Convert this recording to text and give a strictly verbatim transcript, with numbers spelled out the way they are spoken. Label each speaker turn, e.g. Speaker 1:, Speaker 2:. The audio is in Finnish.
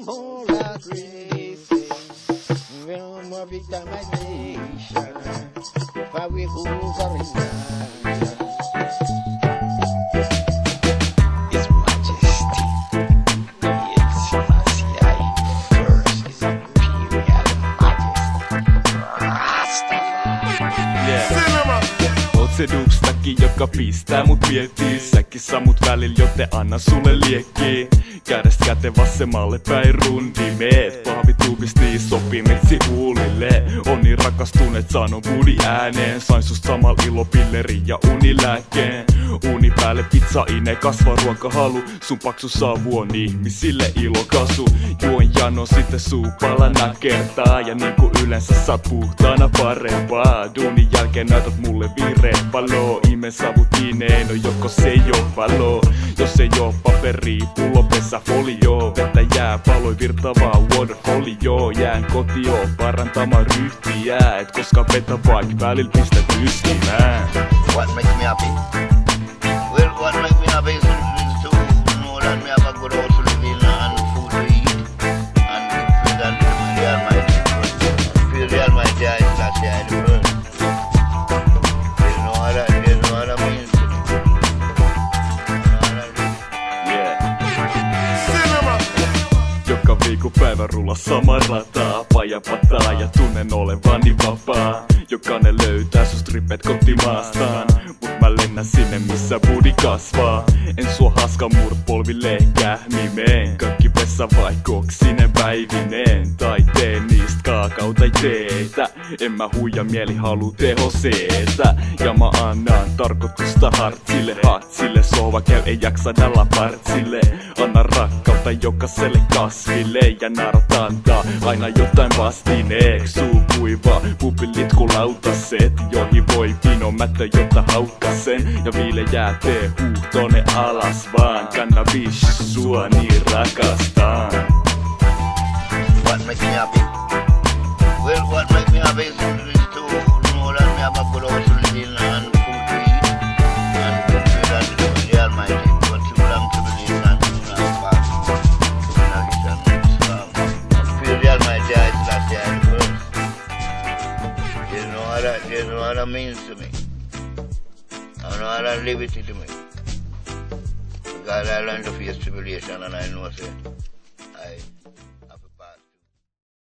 Speaker 1: more like racing. No more victimization. For we who are in
Speaker 2: His Majesty, Yes Selassie I First, His Imperial Majesty, Rastafari.
Speaker 3: Yeah. Oot se dubstaki, joka pistää mut miettii. Säkin sammut välillä, joten anna sulle liekkiä. Kädestä käteen vasemmalle päin rundimeet. Pahvitubistii sopimitsi huulille. On niin rakastuneet, sanon budi ääneen. Sain sust samal ilopilleri ja unilääkkeen. Uni päälle pizza ine, kasvaa ruokahalu. Sun paksu savu on ihmisille ilokasu. Juon jano, sitten suupala nakertaa. Ja niinku yleensä saat puhtaana parempaa. Duunin jälkeen näytät mulle vireet valoo. Imen savutiineen, no joko se ei oo valoo. Jos ei oo paperi, pullo pesä folio. Vettä jää paloi virtavaa waterfolio. Jään kotioon parantamaan ryhtiä. Et koska vetä vaik välillä pistä tyskimään.
Speaker 4: What makes me happy? Well, what makes me happy is to know that me have a good house to live in and food to eat. And feel that the Almighty, feel the Almighty is that the other world. There's no other, there's no other means to me. No other means.
Speaker 3: Joka viikonpäivä rulla sama rataa. Paja pataa ja tunnen olevani vapaa. Jokainen löytää sust rippet kotimaastaan. Mut mä lennän sinne missä budi kasvaa. En sua haska murt polville kähmimeen. Kaikki vessa vaikoksinen päivineen. Tai teen niistä kaakao tai teetä. En mä huija mieli halu teho seetä. Ja mä annan tarkoitusta hartsille. Hatsille sohva käy ei jaksa dalla partsille. Anna rakkautta jokaiselle kasville. Ja narat antaa aina jotain vastineeks. Suu kuiva, pupillit kun lautaset. Joihin voi pinomättö jotta haukkasen. Ja viile jää tee huuhtone alas vaan. Cannabis sua niin rakastaan.
Speaker 4: What makes me happy? Well, what makes me happy is to know that me have a good house to live in and food to eat. And to feel that the Almighty, what you belong to believe and to Rastafari. Feel the Almighty is that the other world. There's no other, there's no other means to me. There's no other liberty to me. Because I learned to face tribulation and I know it.